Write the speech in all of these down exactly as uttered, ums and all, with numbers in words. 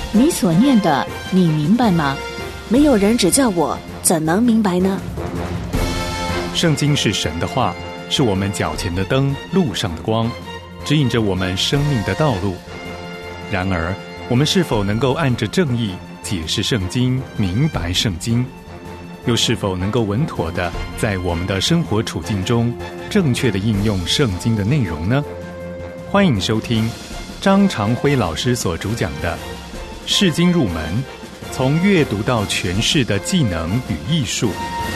你所念的，你明白吗？ 没有人指教我，怎能明白呢？ 圣经是神的话，是我们脚前的灯，路上的光，指引着我们生命的道路。然而，我们是否能够按着正义解释圣经，明白圣经？又是否能够稳妥地在我们的生活处境中正确地应用圣经的内容呢？欢迎收听张长辉老师所主讲的《释经入门》，从阅读到诠释的技能与艺术。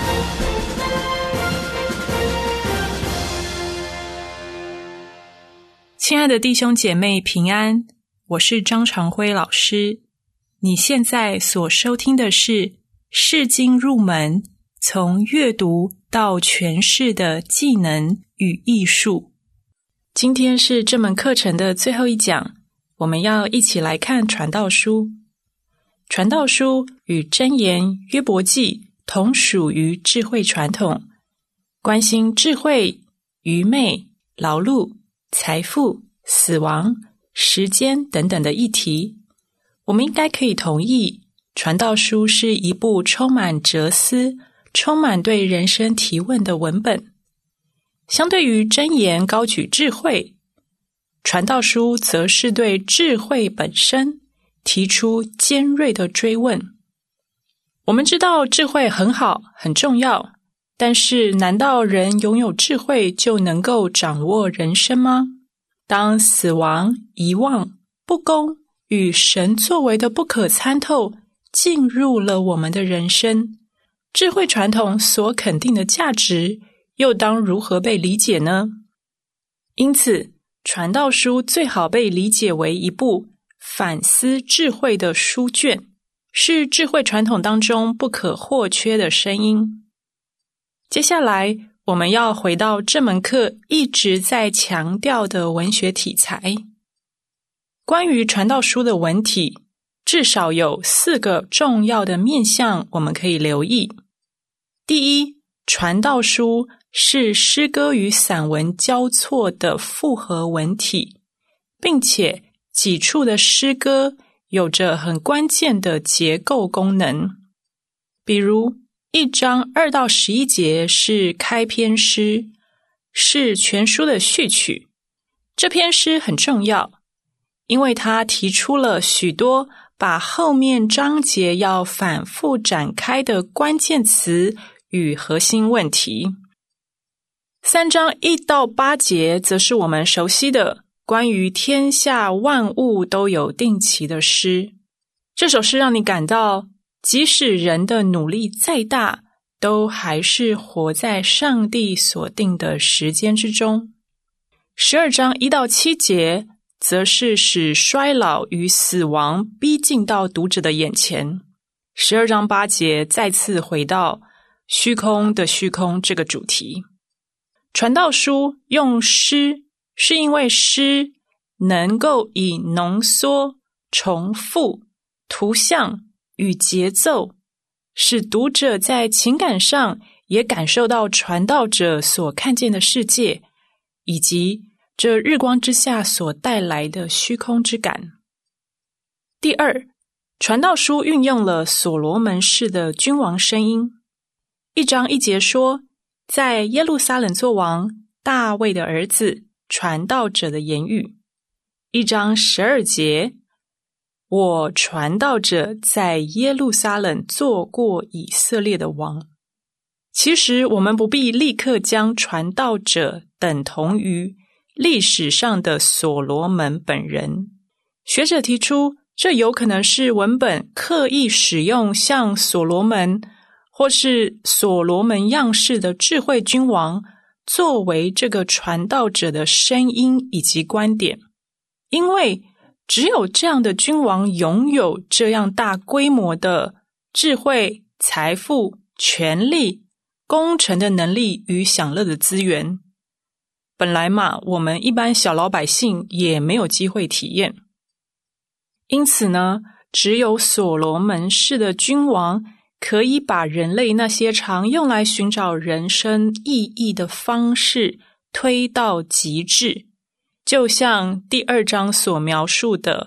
亲爱的弟兄姐妹平安，我是张长辉老师。你现在所收听的是释经入门，从阅读到诠释的技能与艺术。今天是这门课程的最后一讲，我们要一起来看传道书。传道书与箴言、约伯记同属于智慧传统，关心智慧、愚昧、劳碌、财富、死亡、时间等等的议题。我们应该可以同意，传道书是一部充满哲思、充满对人生提问的文本。相对于箴言高举智慧，传道书则是对智慧本身提出尖锐的追问。我们知道智慧很好，很重要，但是难道人拥有智慧就能够掌握人生吗？当死亡、遗忘、不公与神作为的不可参透进入了我们的人生，智慧传统所肯定的价值又当如何被理解呢？因此，传道书最好被理解为一部反思智慧的书卷，是智慧传统当中不可或缺的声音。接下来，我们要回到这门课一直在强调的文学题材。关于传道书的文体，至少有四个重要的面向我们可以留意。第一，传道书是诗歌与散文交错的复合文体，并且几处的诗歌有着很关键的结构功能。比如一章二到十一节是开篇诗，是全书的序曲。这篇诗很重要，因为它提出了许多把后面章节要反复展开的关键词与核心问题。三章一到八节则是我们熟悉的关于天下万物都有定期的诗。这首诗让你感到，即使人的努力再大，都还是活在上帝所定的时间之中。十二章一到七节则是使衰老与死亡逼近到读者的眼前。十二章八节再次回到虚空的虚空这个主题。传道书用诗，是因为诗能够以浓缩、重复、图像与节奏，使读者在情感上也感受到传道者所看见的世界，以及这日光之下所带来的虚空之感。第二，传道书运用了所罗门式的君王声音。一章一节说，在耶路撒冷作王，大卫的儿子，传道者的言语。一章十二节，我传道者在耶路撒冷做过以色列的王。其实我们不必立刻将传道者等同于历史上的所罗门本人。学者提出，这有可能是文本刻意使用像所罗门或是所罗门样式的智慧君王作为这个传道者的声音以及观点，因为只有这样的君王拥有这样大规模的智慧、财富、权力、工程的能力与享乐的资源。本来嘛，我们一般小老百姓也没有机会体验。因此呢，只有所罗门式的君王可以把人类那些常用来寻找人生意义的方式推到极致，就像第二章所描述的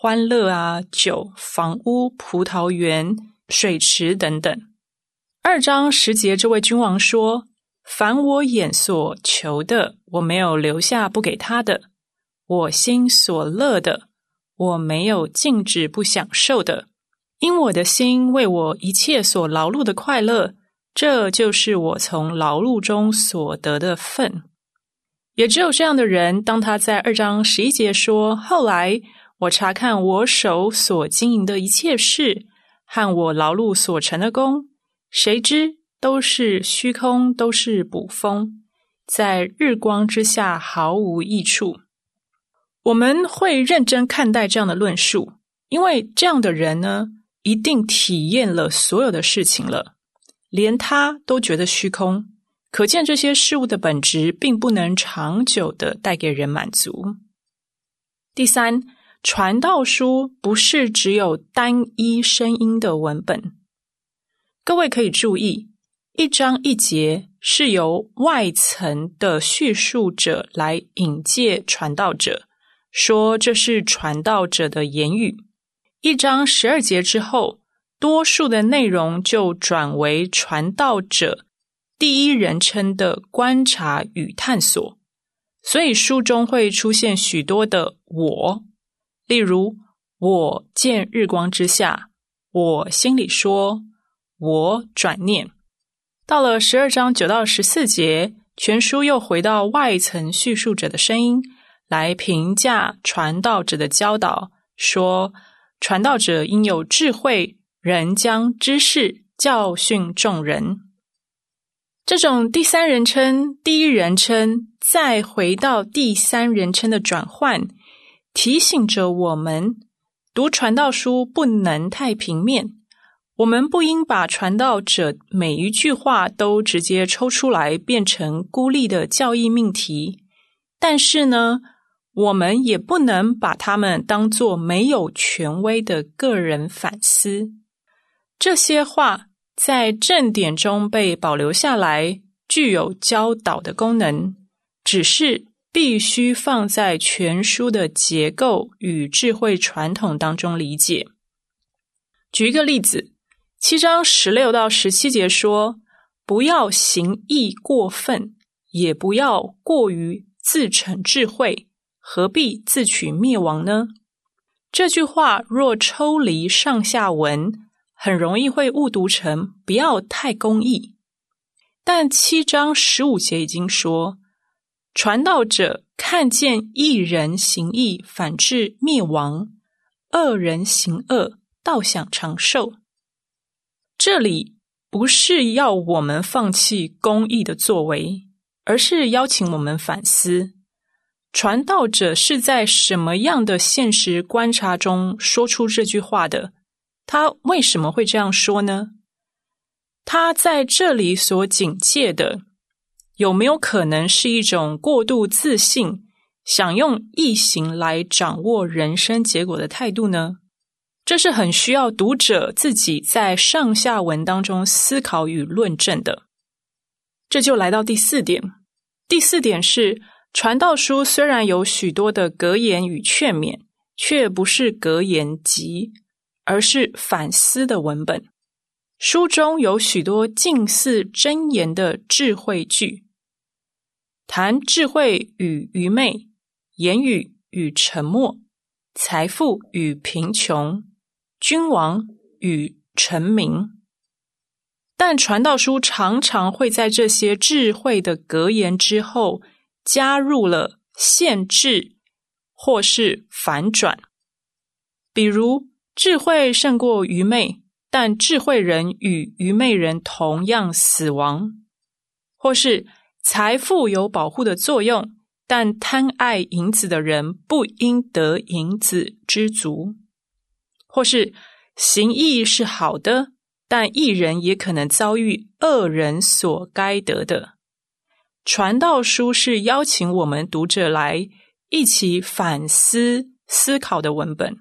欢乐啊、酒、房屋、葡萄园、水池等等。二章十节，这位君王说：凡我眼所求的，我没有留下不给他的；我心所乐的，我没有禁止不享受的。因我的心为我一切所劳碌的快乐，这就是我从劳碌中所得的份。也只有这样的人，当他在二章十一节说：后来我查看我手所经营的一切事，和我劳碌所成的功，谁知都是虚空，都是捕风，在日光之下毫无益处。我们会认真看待这样的论述，因为这样的人呢，一定体验了所有的事情了，连他都觉得虚空，可见这些事物的本质并不能长久地带给人满足。第三，传道书不是只有单一声音的文本。各位可以注意，一章一节是由外层的叙述者来引介传道者，说这是传道者的言语。一章十二节之后，多数的内容就转为传道者第一人称的观察与探索，所以书中会出现许多的我，例如我见日光之下，我心里说，我转念。到了十二章九到十四节，全书又回到外层叙述者的声音，来评价传道者的教导，说传道者应有智慧，仍将知识教训众人。这种第三人称、第一人称，再回到第三人称的转换，提醒着我们，读传道书不能太平面，我们不应把传道者每一句话都直接抽出来变成孤立的教义命题，但是呢，我们也不能把它们当作没有权威的个人反思。这些话在正典中被保留下来，具有教导的功能，只是必须放在全书的结构与智慧传统当中理解。举一个例子，七章十六到十七节说，不要行义过分，也不要过于自逞智慧，何必自取灭亡呢？这句话若抽离上下文，很容易会误读成不要太公义。但七章十五节已经说，传道者看见义人行义，反致灭亡；恶人行恶，倒想长寿。这里不是要我们放弃公义的作为，而是邀请我们反思，传道者是在什么样的现实观察中说出这句话的？他为什么会这样说呢？他在这里所警戒的，有没有可能是一种过度自信，想用义行来掌握人生结果的态度呢？这是很需要读者自己在上下文当中思考与论证的。这就来到第四点。第四点是，传道书虽然有许多的格言与劝勉，却不是格言集，而是反思的文本。书中有许多近似箴言的智慧句，谈智慧与愚昧，言语与沉默，财富与贫穷，君王与臣民。但传道书常常会在这些智慧的格言之后加入了限制或是反转，比如智慧胜过愚昧，但智慧人与愚昧人同样死亡，或是财富有保护的作用，但贪爱银子的人不应得银子知足，或是行义是好的，但义人也可能遭遇恶人所该得的。传道书是邀请我们读者来一起反思思考的文本。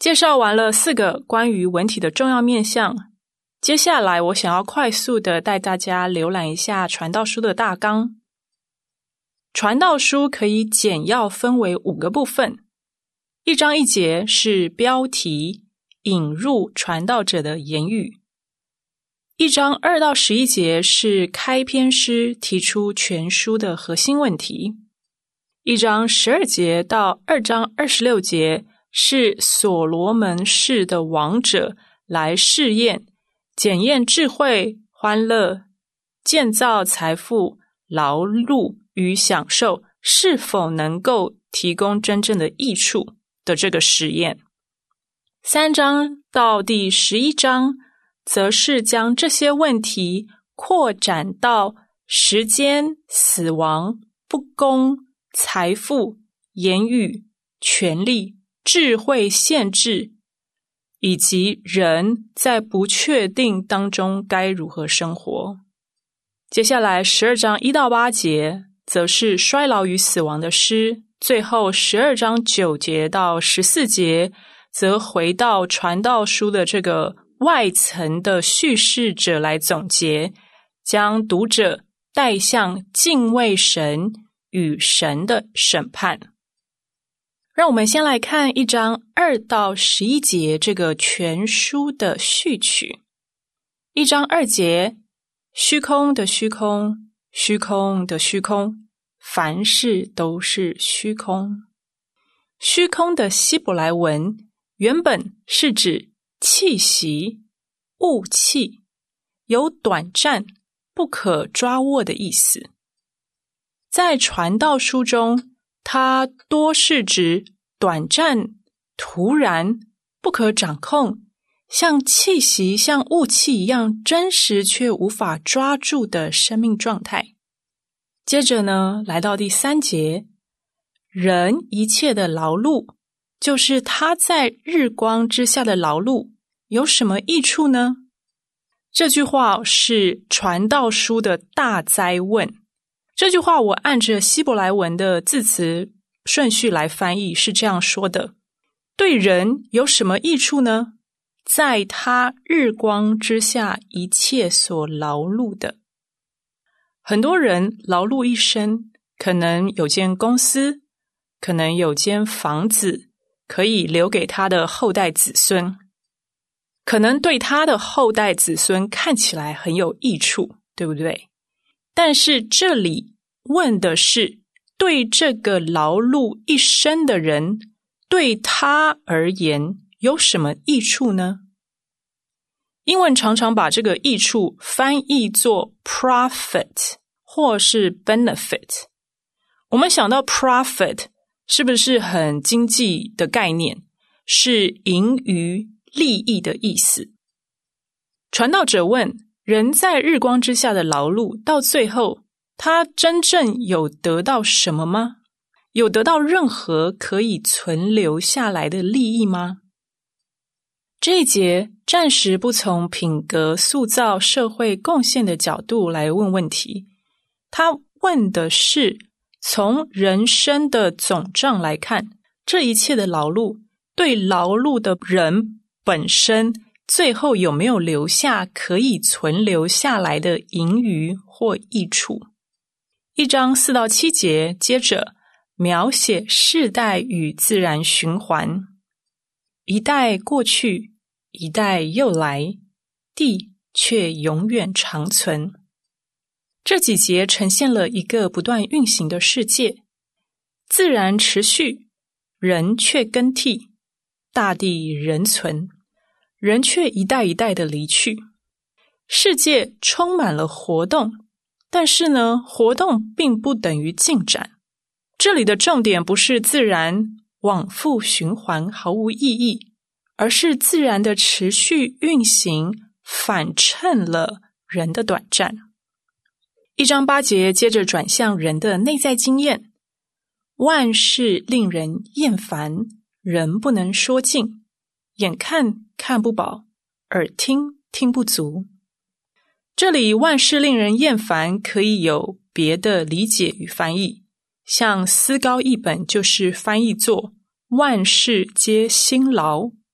介绍完了四个关于文体的重要面向，接下来我想要快速的带大家浏览一下传道书的大纲。传道书可以简要分为五个部分，一章一节是标题，引入传道者的言语；一章二到十一节是开篇诗，提出全书的核心问题；一章十二节到二章二十六节是所罗门式的王者来试验、检验智慧、欢乐、建造财富、劳碌与享受是否能够提供真正的益处的这个实验。三章到第十一章则是将这些问题扩展到时间、死亡、不公、财富、言语、权力、智慧限制，以及人在不确定当中该如何生活。接下来十二章一到八节则是衰老与死亡的诗，最后十二章九节到十四节则回到传道书的这个外层的叙事者来总结，将读者带向敬畏神与神的审判。让我们先来看一章二到十一节这个全书的序曲。一章二节，虚空的虚空，虚空的虚空，凡事都是虚空。虚空的希伯来文原本是指气息、雾气，有短暂、不可抓握的意思。在传道书中，它多是指短暂、突然、不可掌控，像气息、像雾气一样真实却无法抓住的生命状态。接着呢，来到第三节，人一切的劳碌，就是他在日光之下的劳碌，有什么益处呢？这句话是传道书的大哉问。这句话我按着希伯来文的字词顺序来翻译，是这样说的：对人有什么益处呢？在他日光之下一切所劳碌的。很多人劳碌一生，可能有间公司，可能有间房子，可以留给他的后代子孙，可能对他的后代子孙看起来很有益处，对不对？但是这里问的是，对这个劳碌一生的人，对他而言有什么益处呢？英文常常把这个益处翻译作 profit 或是 benefit。 我们想到 profit 是不是很经济的概念，是盈余、利益的意思。传道者问，人在日光之下的劳碌，到最后他真正有得到什么吗？有得到任何可以存留下来的利益吗？这一节暂时不从品格塑造、社会贡献的角度来问问题，他问的是从人生的总账来看，这一切的劳碌对劳碌的人本身最后有没有留下可以存留下来的盈余或益处。一章四到七节接着描写世代与自然循环，一代过去，一代又来，地却永远长存。这几节呈现了一个不断运行的世界，自然持续，人却更替，大地仍存，人却一代一代的离去。世界充满了活动，但是呢，活动并不等于进展。这里的重点不是自然往复循环毫无意义，而是自然的持续运行反衬了人的短暂。一章八节接着转向人的内在经验，万事令人厌烦，人不能说尽，眼看看不饱，耳听听不足。这里万事令人厌烦可以有别的理解与翻译，像思高译本就是翻译作万事皆辛劳，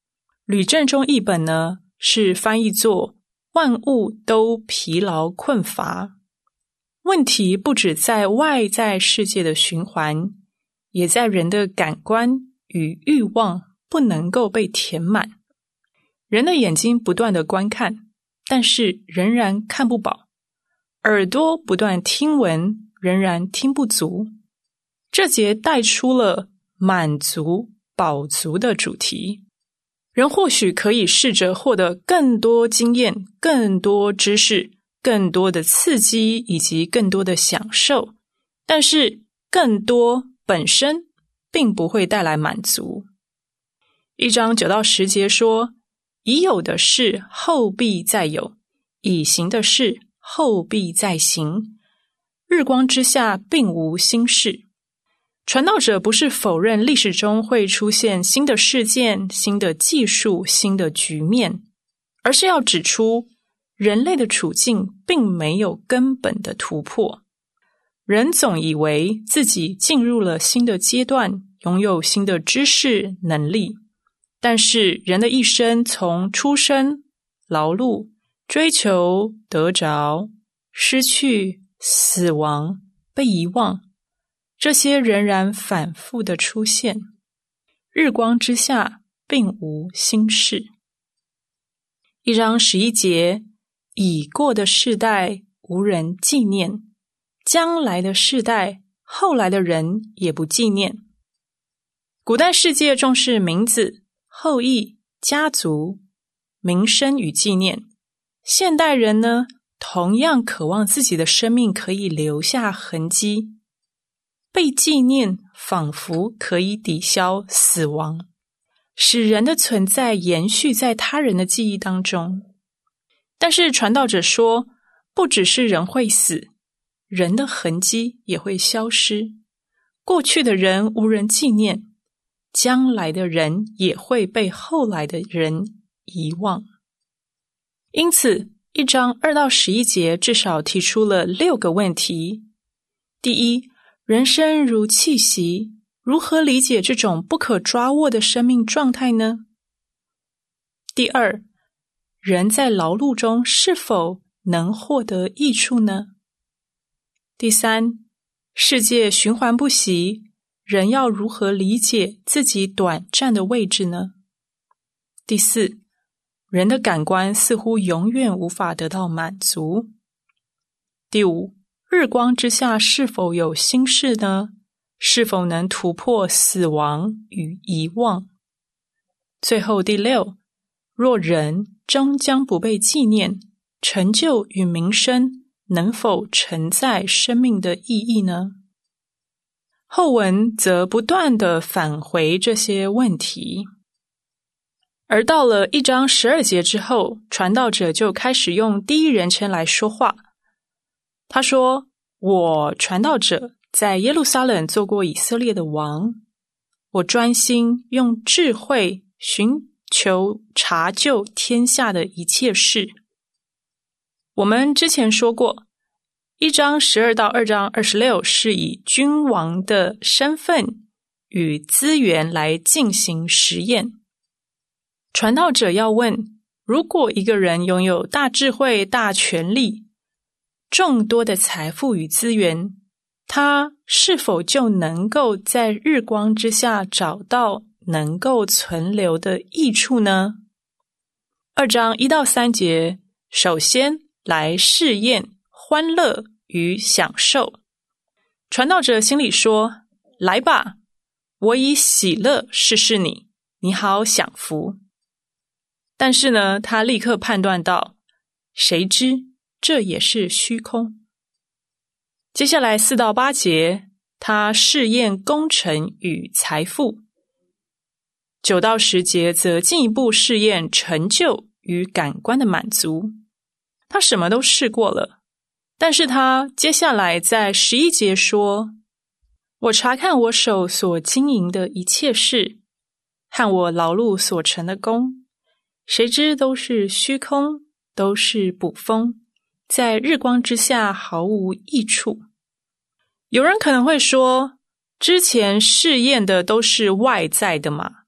吕正中译本呢是翻译作万物都疲劳困乏。问题不只在外在世界的循环，也在人的感官与欲望不能够被填满。人的眼睛不断的观看，但是仍然看不饱；耳朵不断听闻，仍然听不足。这节带出了满足、饱足的主题。人或许可以试着获得更多经验、更多知识、更多的刺激以及更多的享受，但是更多本身并不会带来满足。一章九到十节说，已有的事后必再有，已行的事后必再行，日光之下并无新事。传道者不是否认历史中会出现新的事件、新的技术、新的局面，而是要指出人类的处境并没有根本的突破。人总以为自己进入了新的阶段，拥有新的知识、能力，但是人的一生从出生、劳碌、追求、得着、失去、死亡、被遗忘，这些仍然反复的出现。日光之下并无新事。一章十一节，已过的世代无人纪念，将来的世代后来的人也不纪念。古代世界重视名字、后裔、家族、名声与纪念。现代人呢，同样渴望自己的生命可以留下痕迹。被纪念仿佛可以抵消死亡，使人的存在延续在他人的记忆当中。但是传道者说，不只是人会死，人的痕迹也会消失。过去的人无人纪念，将来的人也会被后来的人遗忘。因此，一章二到十一节至少提出了六个问题。第一，人生如气息，如何理解这种不可抓握的生命状态呢？第二，人在劳碌中是否能获得益处呢？第三，世界循环不息，人要如何理解自己短暂的位置呢？第四，人的感官似乎永远无法得到满足。第五，日光之下是否有新事呢？是否能突破死亡与遗忘？最后第六，若人终将不被纪念，成就与名声能否承载生命的意义呢？后文则不断地返回这些问题。而到了一章十二节之后，传道者就开始用第一人称来说话。他说，我传道者在耶路撒冷做过以色列的王，我专心用智慧寻求查究天下的一切事。我们之前说过，一章十二到二章二十六是以君王的身份与资源来进行实验。传道者要问，如果一个人拥有大智慧、大权力、众多的财富与资源，他是否就能够在日光之下找到能够存留的益处呢？二章一到三节，首先来试验欢乐与享受。传道者心里说，来吧，我以喜乐试试你，你好享福。但是呢，他立刻判断到，谁知这也是虚空。接下来四到八节，他试验功臣与财富。九到十节则进一步试验成就与感官的满足。他什么都试过了，但是他接下来在十一节说，我查看我手所经营的一切事，和我劳碌所成的功，谁知都是虚空，都是捕风，在日光之下毫无益处。有人可能会说，之前试验的都是外在的嘛，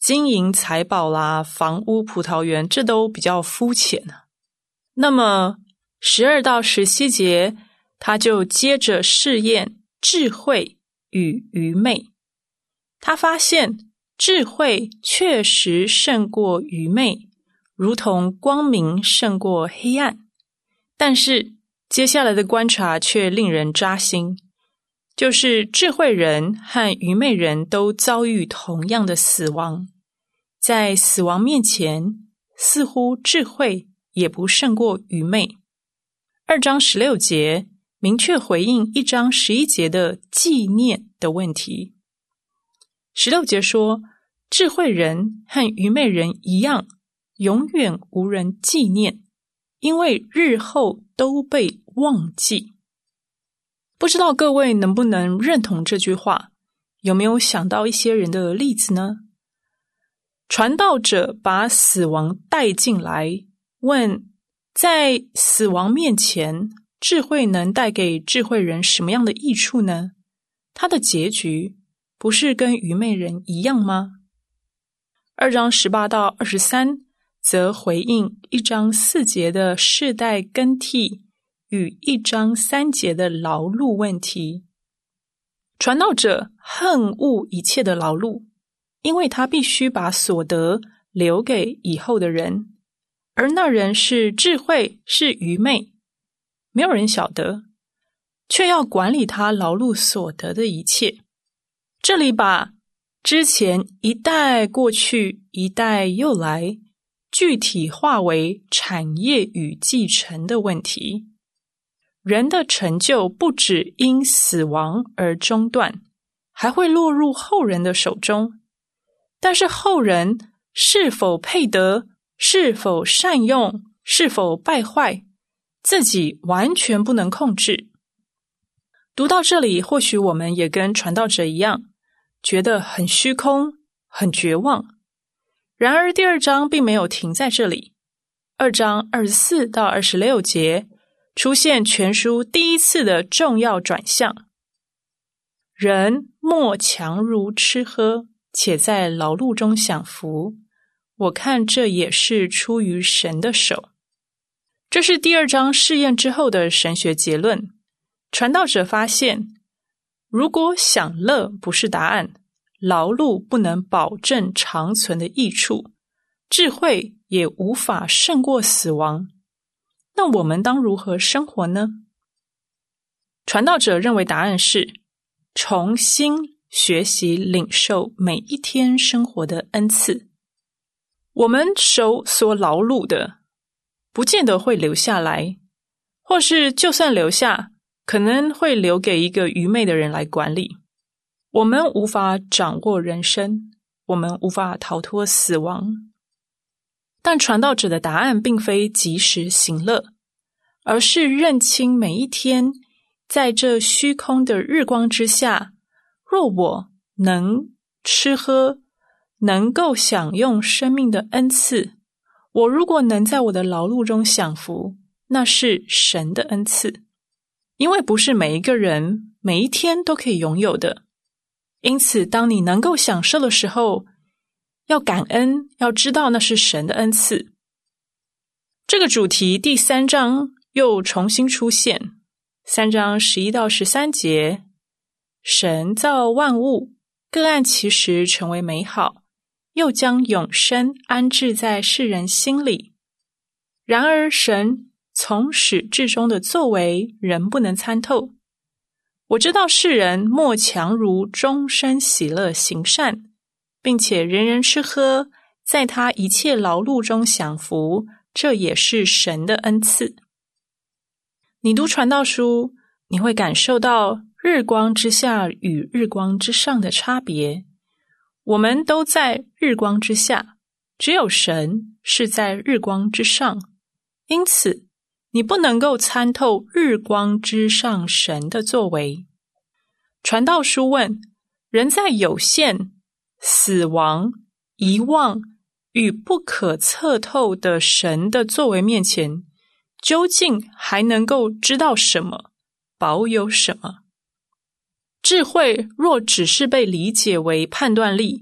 金银财宝啦、房屋、葡萄园，这都比较肤浅。那么十二到十七节，他就接着试验智慧与愚昧。他发现智慧确实胜过愚昧，如同光明胜过黑暗。但是接下来的观察却令人扎心，就是智慧人和愚昧人都遭遇同样的死亡。在死亡面前，似乎智慧也不胜过愚昧。二章十六节明确回应一章十一节的纪念的问题。十六节说，智慧人和愚昧人一样，永远无人纪念，因为日后都被忘记。不知道各位能不能认同这句话？有没有想到一些人的例子呢？传道者把死亡带进来，问在死亡面前，智慧能带给智慧人什么样的益处呢？他的结局不是跟愚昧人一样吗？二章十八到二十三则回应一章四节的世代更替与一章三节的劳碌问题。传道者恨恶一切的劳碌，因为他必须把所得留给以后的人，而那人是智慧是愚昧，没有人晓得，却要管理他劳碌所得的一切。这里把之前一代过去，一代又来，具体化为产业与继承的问题。人的成就不只因死亡而中断，还会落入后人的手中。但是后人是否配得，是否善用，是否败坏，自己完全不能控制。读到这里，或许我们也跟传道者一样，觉得很虚空，很绝望。然而第二章并没有停在这里。二章二十四到二十六节出现全书第一次的重要转向。人莫强如吃喝，且在劳碌中享福，我看这也是出于神的手。这是第二章试验之后的神学结论。传道者发现，如果享乐不是答案，劳碌不能保证长存的益处，智慧也无法胜过死亡，那我们当如何生活呢？传道者认为答案是重新学习领受每一天生活的恩赐。我们手所劳碌的不见得会留下来，或是就算留下，可能会留给一个愚昧的人来管理。我们无法掌握人生，我们无法逃脱死亡。但传道者的答案并非及时行乐，而是认清每一天在这虚空的日光之下，若我能吃喝，能够享用生命的恩赐，我如果能在我的劳碌中享福，那是神的恩赐。因为不是每一个人每一天都可以拥有的，因此当你能够享受的时候，要感恩，要知道那是神的恩赐。这个主题第三章又重新出现，三章十一到十三节，神造万物，各按其时成为美好，又将永生安置在世人心里。然而神从始至终的作为，人不能参透。我知道世人莫强如终身喜乐行善，并且人人吃喝，在他一切劳碌中享福，这也是神的恩赐。你读传道书，你会感受到日光之下与日光之上的差别。我们都在日光之下，只有神是在日光之上，因此你不能够参透日光之上神的作为。传道书问，人在有限、死亡、遗忘与不可测透的神的作为面前，究竟还能够知道什么，保有什么？智慧若只是被理解为判断力，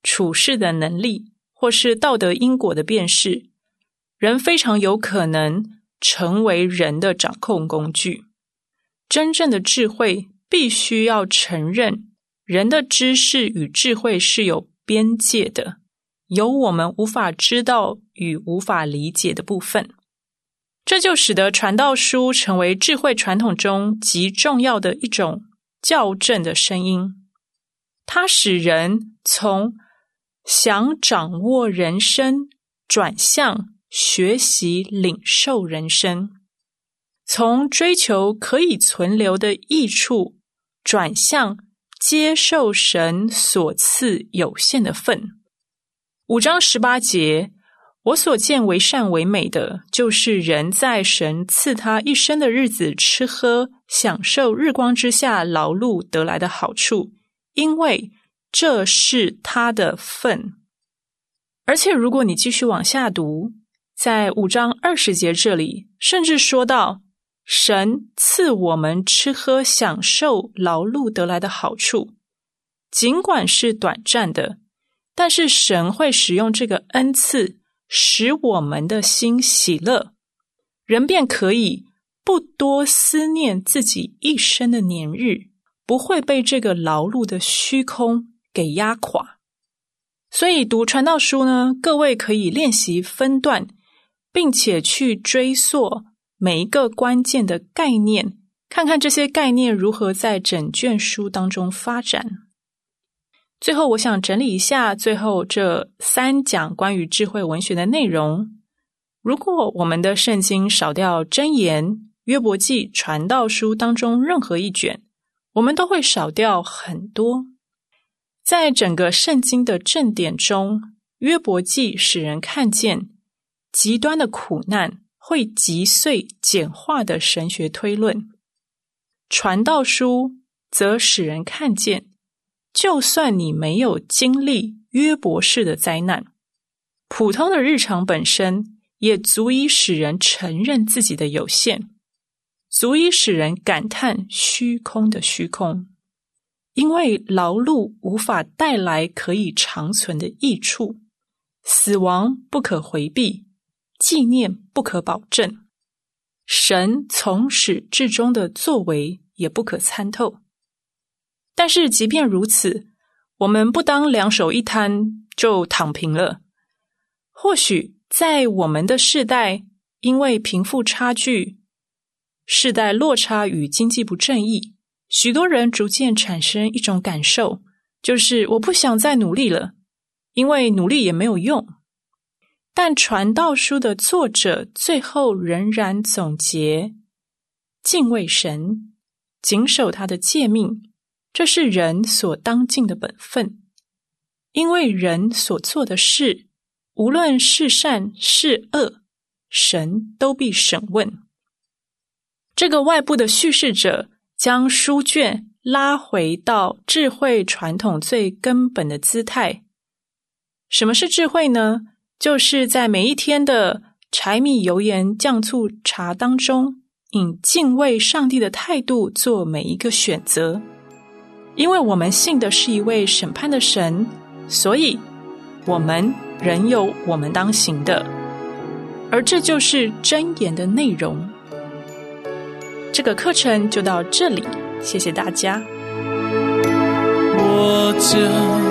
处事的能力，或是道德因果的辨识，人非常有可能成为人的掌控工具。真正的智慧必须要承认人的知识与智慧是有边界的，有我们无法知道与无法理解的部分。这就使得传道书成为智慧传统中极重要的一种校正的声音。它使人从想掌握人生转向学习领受人生，从追求可以存留的益处转向接受神所赐有限的份。五章十八节，我所见为善为美的，就是人在神赐他一生的日子吃喝，享受日光之下劳碌得来的好处，因为这是他的份。而且如果你继续往下读，在五章二十节这里，甚至说到神赐我们吃喝享受劳碌得来的好处，尽管是短暂的，但是神会使用这个恩赐使我们的心喜乐，人便可以不多思念自己一生的年日，不会被这个劳碌的虚空给压垮。所以读传道书呢，各位可以练习分段，并且去追溯每一个关键的概念，看看这些概念如何在整卷书当中发展。最后我想整理一下最后这三讲关于智慧文学的内容。如果我们的圣经少掉箴言、约伯记、传道书当中任何一卷，我们都会少掉很多。在整个圣经的正典中，约伯记使人看见极端的苦难会击碎简化的神学推论，传道书则使人看见就算你没有经历约伯式的灾难，普通的日常本身也足以使人承认自己的有限，足以使人感叹虚空的虚空。因为劳碌无法带来可以长存的益处，死亡不可回避，纪念不可保证，神从始至终的作为也不可参透。但是即便如此，我们不当两手一摊就躺平了。或许在我们的世代，因为贫富差距、世代落差与经济不正义，许多人逐渐产生一种感受，就是我不想再努力了，因为努力也没有用。但传道书的作者最后仍然总结，敬畏神，谨守他的诫命，这是人所当尽的本分。因为人所做的事，无论是善是恶，神都必审问。这个外部的叙事者将书卷拉回到智慧传统最根本的姿态。什么是智慧呢？就是在每一天的柴米油盐酱醋茶当中，以敬畏上帝的态度做每一个选择。因为我们信的是一位审判的神，所以我们仍有我们当行的，而这就是箴言的内容。这个课程就到这里，谢谢大家。 我就